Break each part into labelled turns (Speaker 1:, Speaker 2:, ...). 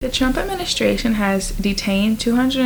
Speaker 1: The Trump administration has detained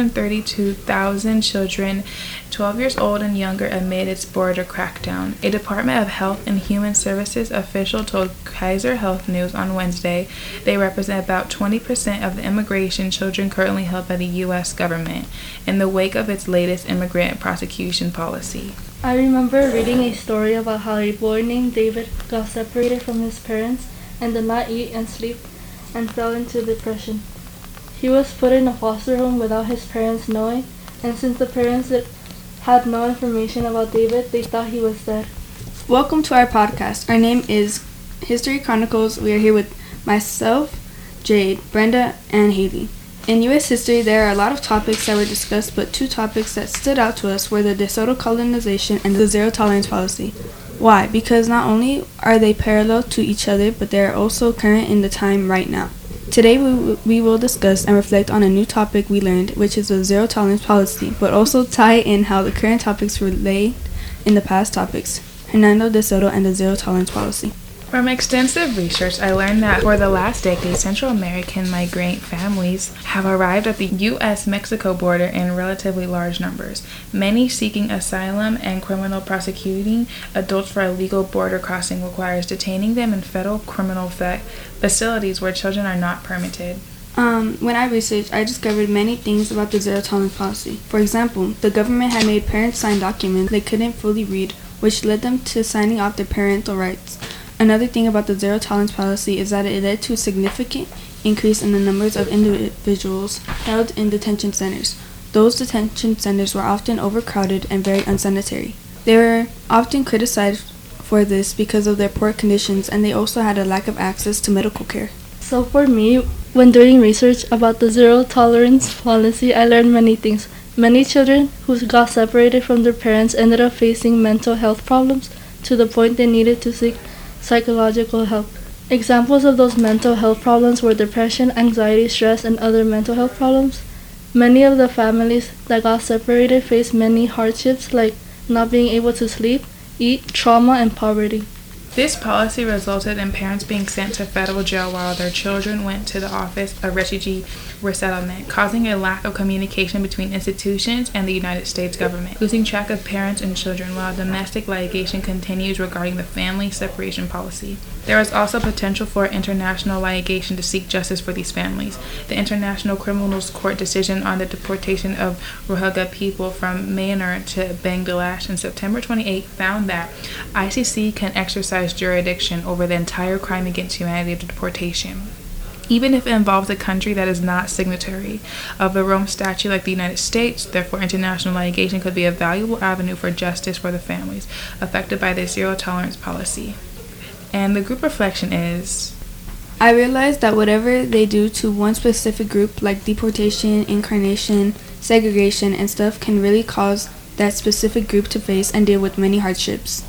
Speaker 1: 232,000 children 12 years old and younger amid its border crackdown. A Department of Health and Human Services official told Kaiser Health News on Wednesday they represent about 20% of the immigration children currently held by the U.S. government in the wake of its latest immigrant prosecution policy.
Speaker 2: I remember reading a story about how a boy named David got separated from his parents and did not eat and sleep and fell into depression. He was put in a foster home without his parents knowing, and since the parents had no information about David, they thought he was dead.
Speaker 3: Welcome to our podcast. Our name is History Chronicles. We are here with myself, Jade, Brenda, and Haley. In U.S. history, there are a lot of topics that were discussed, but two topics that stood out to us were the DeSoto colonization and the zero-tolerance policy. Why? Because not only are they parallel to each other, but they are also current in the time right now. Today, we will discuss and reflect on a new topic we learned, which is the zero-tolerance policy, but also tie in how the current topics relate in the past topics, Hernando de Soto and the zero-tolerance policy.
Speaker 1: From extensive research, I learned that for the last decade, Central American migrant families have arrived at the U.S.-Mexico border in relatively large numbers, many seeking asylum, and criminal prosecuting adults for illegal border crossing requires detaining them in federal criminal facilities where children are not permitted.
Speaker 3: When I researched, I discovered many things about the zero-tolerance policy. For example, the government had made parents sign documents they couldn't fully read, which led them to signing off their parental rights. Another thing about the zero-tolerance policy is that it led to a significant increase in the numbers of individuals held in detention centers. Those detention centers were often overcrowded and very unsanitary. They were often criticized for this because of their poor conditions, and they also had a lack of access to medical care.
Speaker 2: So for me, when doing research about the zero-tolerance policy, I learned many things. Many children who got separated from their parents ended up facing mental health problems to the point they needed to seek psychological help. Examples of those mental health problems were depression, anxiety, stress, and other mental health problems. Many of the families that got separated faced many hardships like not being able to sleep, eat, trauma, and poverty.
Speaker 1: This policy resulted in parents being sent to federal jail while their children went to the Office of Refugee Resettlement, causing a lack of communication between institutions and the United States government, losing track of parents and children while domestic litigation continues regarding the family separation policy. There is also potential for international litigation to seek justice for these families. The International Criminal Court decision on the deportation of Rohingya people from Myanmar to Bangladesh in September 28 found that ICC can exercise jurisdiction over the entire crime against humanity of deportation, even if it involves a country that is not signatory of the Rome Statute like the United States. Therefore, international litigation could be a valuable avenue for justice for the families affected by the zero-tolerance policy. And the group reflection is,
Speaker 3: I realized that whatever they do to one specific group, like deportation, incarnation, segregation, and stuff, can really cause that specific group to face and deal with many hardships.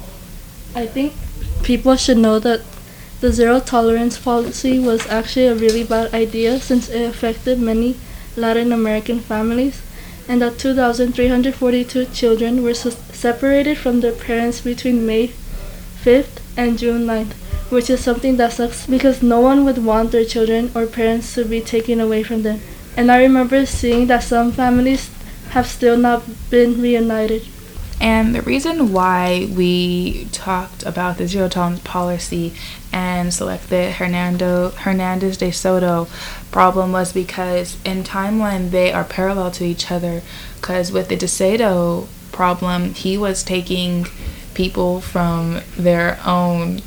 Speaker 2: I think people should know that the zero-tolerance policy was actually a really bad idea since it affected many Latin American families, and that 2,342 children were separated from their parents between May 5th and June 9th, which is something that sucks because no one would want their children or parents to be taken away from them. And I remember seeing that some families have still not been reunited.
Speaker 1: and the reason why we talked about the zero-tolerance policy and selected Hernandez de Soto problem was because in timeline they are parallel to each other, because with the de Soto problem, he was taking people from their own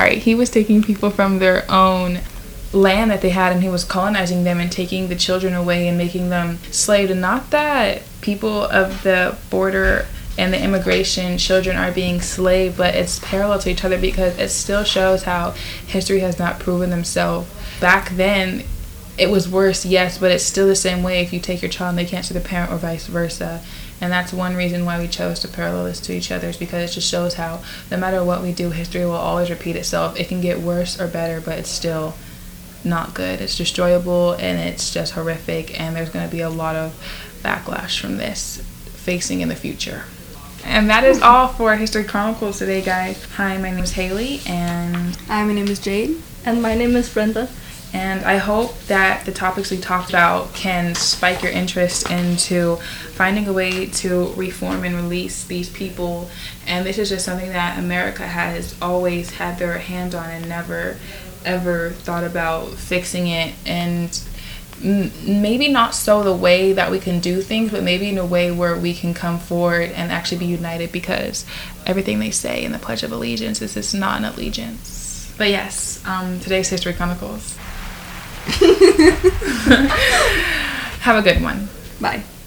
Speaker 1: land that they had, and he was colonizing them and taking the children away and making them slaves. And not that people of the border and the immigration children are being slave, but it's parallel to each other because it still shows how history has not proven themselves. Back then it was worse, yes, but it's still the same way. If you take your child and they can't see the parent, or vice versa. And that's one reason why we chose to parallel this to each other, is because it just shows how no matter what we do, history will always repeat itself. It can get worse or better, but it's still not good. It's destroyable and it's just horrific, and there's going to be a lot of backlash from this facing in the future. And that is all for History Chronicles today, guys. Hi, my name is Haley, and
Speaker 3: Hi, my name is Jade.
Speaker 2: And my name is Brenda.
Speaker 1: And I hope that the topics we talked about can spike your interest into finding a way to reform and release these people. And this is just something that America has always had their hand on and never ever thought about fixing it. And maybe not so the way that we can do things, but maybe in a way where we can come forward and actually be united, because everything they say in the Pledge of Allegiance is it's not an allegiance. But yes, today's History Chronicles. Have a good one.
Speaker 3: Bye.